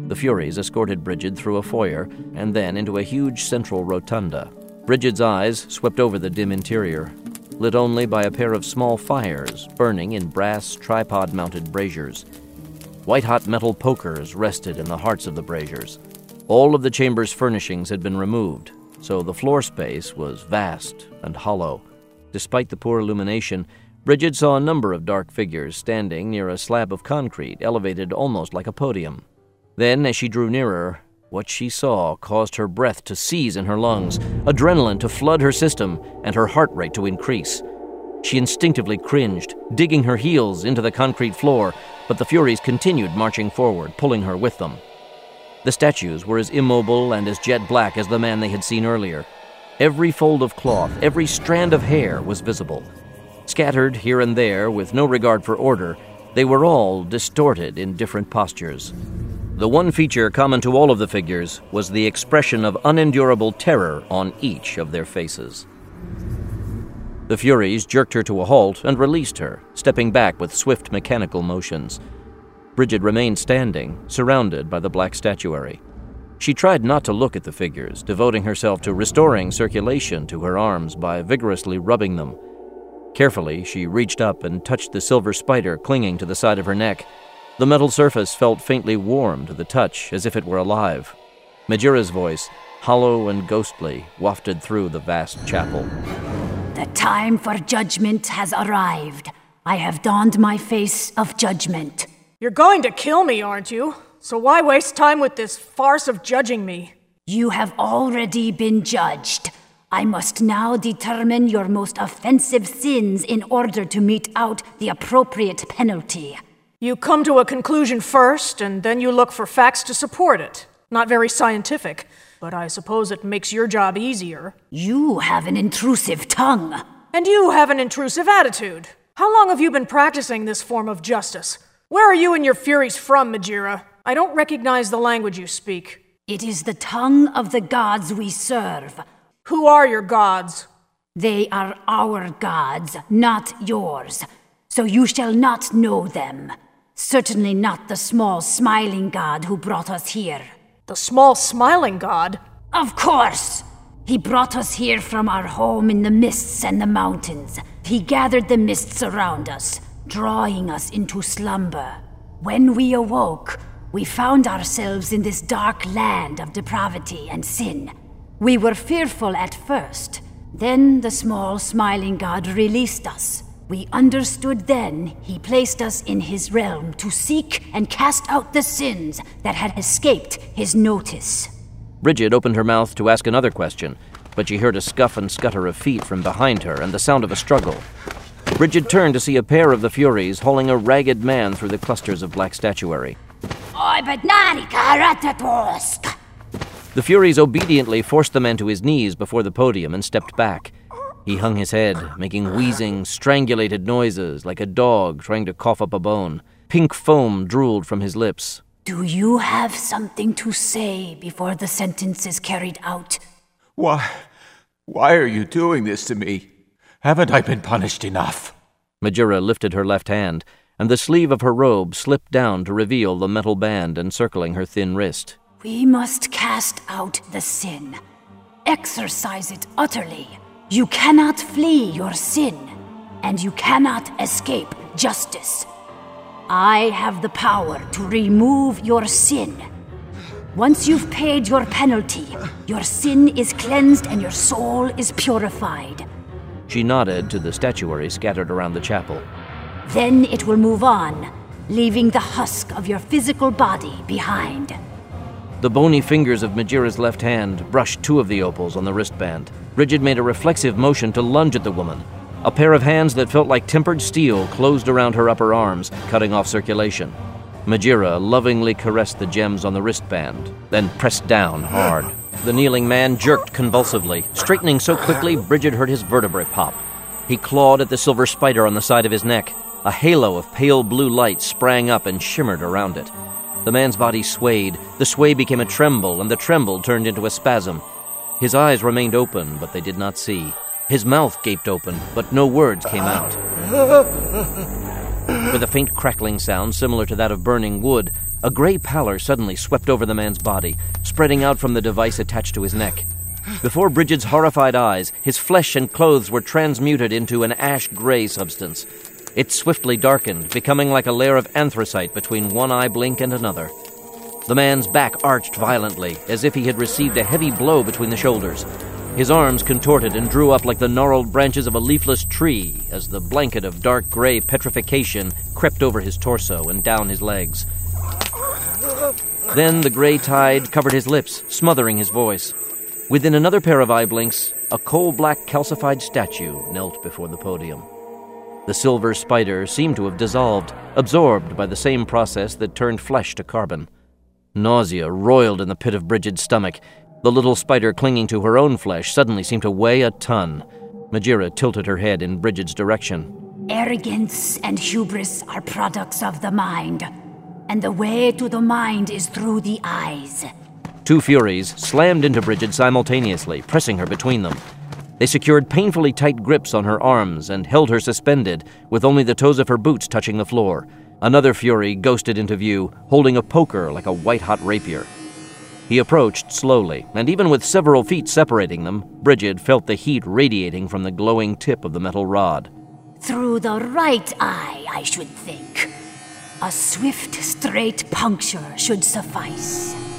The Furies escorted Brigid through a foyer and then into a huge central rotunda. Brigid's eyes swept over the dim interior, lit only by a pair of small fires burning in brass tripod-mounted braziers. White-hot metal pokers rested in the hearts of the braziers. All of the chamber's furnishings had been removed, so the floor space was vast and hollow. Despite the poor illumination, Brigid saw a number of dark figures standing near a slab of concrete elevated almost like a podium. Then, as she drew nearer, what she saw caused her breath to seize in her lungs, adrenaline to flood her system, and her heart rate to increase. She instinctively cringed, digging her heels into the concrete floor, but the Furies continued marching forward, pulling her with them. The statues were as immobile and as jet black as the man they had seen earlier. Every fold of cloth, every strand of hair was visible. Scattered here and there with no regard for order, they were all distorted in different postures. The one feature common to all of the figures was the expression of unendurable terror on each of their faces. The Furies jerked her to a halt and released her, stepping back with swift mechanical motions. Brigid remained standing, surrounded by the black statuary. She tried not to look at the figures, devoting herself to restoring circulation to her arms by vigorously rubbing them. Carefully, she reached up and touched the silver spider clinging to the side of her neck. The metal surface felt faintly warm to the touch, as if it were alive. Majira's voice, hollow and ghostly, wafted through the vast chapel. The time for judgment has arrived. I have donned my face of judgment. You're going to kill me, aren't you? So why waste time with this farce of judging me? You have already been judged. I must now determine your most offensive sins in order to mete out the appropriate penalty. You come to a conclusion first, and then you look for facts to support it. Not very scientific, but I suppose it makes your job easier. You have an intrusive tongue. And you have an intrusive attitude. How long have you been practicing this form of justice? Where are you and your Furies from, Majira? I don't recognize the language you speak. It is the tongue of the gods we serve. Who are your gods? They are our gods, not yours. So you shall not know them. Certainly not the small smiling god who brought us here. The small smiling god? Of course! He brought us here from our home in the mists and the mountains. He gathered the mists around us, drawing us into slumber. When we awoke, we found ourselves in this dark land of depravity and sin. We were fearful at first. Then the small smiling god released us. We understood then he placed us in his realm to seek and cast out the sins that had escaped his notice. Brigid opened her mouth to ask another question, but she heard a scuff and scutter of feet from behind her and the sound of a struggle. Brigid turned to see a pair of the Furies hauling a ragged man through the clusters of black statuary. The Furies obediently forced the man to his knees before the podium and stepped back. He hung his head, making wheezing, strangulated noises like a dog trying to cough up a bone. Pink foam drooled from his lips. Do you have something to say before the sentence is carried out? Why are you doing this to me? Haven't I been punished enough? Majira lifted her left hand, and the sleeve of her robe slipped down to reveal the metal band encircling her thin wrist. We must cast out the sin. Exorcise it utterly. You cannot flee your sin, and you cannot escape justice. I have the power to remove your sin. Once you've paid your penalty, your sin is cleansed and your soul is purified. She nodded to the statuary scattered around the chapel. Then it will move on, leaving the husk of your physical body behind. The bony fingers of Majira's left hand brushed two of the opals on the wristband. Brigid made a reflexive motion to lunge at the woman. A pair of hands that felt like tempered steel closed around her upper arms, cutting off circulation. Majira lovingly caressed the gems on the wristband, then pressed down hard. The kneeling man jerked convulsively, straightening so quickly Brigid heard his vertebrae pop. He clawed at the silver spider on the side of his neck. A halo of pale blue light sprang up and shimmered around it. The man's body swayed. The sway became a tremble, and the tremble turned into a spasm. His eyes remained open, but they did not see. His mouth gaped open, but no words came out. With a faint crackling sound similar to that of burning wood, a gray pallor suddenly swept over the man's body, spreading out from the device attached to his neck. Before Bridget's horrified eyes, his flesh and clothes were transmuted into an ash-gray substance. It swiftly darkened, becoming like a layer of anthracite between one eye blink and another. The man's back arched violently, as if he had received a heavy blow between the shoulders. His arms contorted and drew up like the gnarled branches of a leafless tree as the blanket of dark gray petrification crept over his torso and down his legs. Then the gray tide covered his lips, smothering his voice. Within another pair of eye blinks, a coal-black calcified statue knelt before the podium. The silver spider seemed to have dissolved, absorbed by the same process that turned flesh to carbon. Nausea roiled in the pit of Bridget's stomach. The little spider clinging to her own flesh suddenly seemed to weigh a ton. Majira tilted her head in Bridget's direction. Arrogance and hubris are products of the mind, and the way to the mind is through the eyes. Two Furies slammed into Bridget simultaneously, pressing her between them. They secured painfully tight grips on her arms and held her suspended, with only the toes of her boots touching the floor. Another Fury ghosted into view, holding a poker like a white-hot rapier. He approached slowly, and even with several feet separating them, Bridget felt the heat radiating from the glowing tip of the metal rod. Through the right eye, I should think. A swift, straight puncture should suffice.